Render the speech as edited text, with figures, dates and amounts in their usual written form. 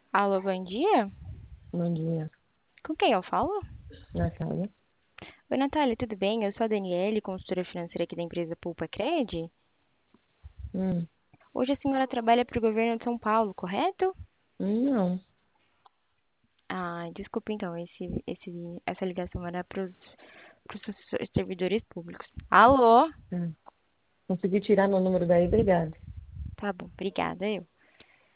Alô, bom dia? Bom dia, Com quem eu falo? Natália. Oi, Natália, tudo bem? Eu sou a Daniele, consultora financeira aqui da empresa Pulpa Cred. Hum, Hoje a senhora trabalha para o governo de São Paulo, correto? não. Ah, desculpa então, essa ligação era para os servidores públicos. Alô? Consegui tirar meu número daí, obrigada. Tá bom, obrigada, eu.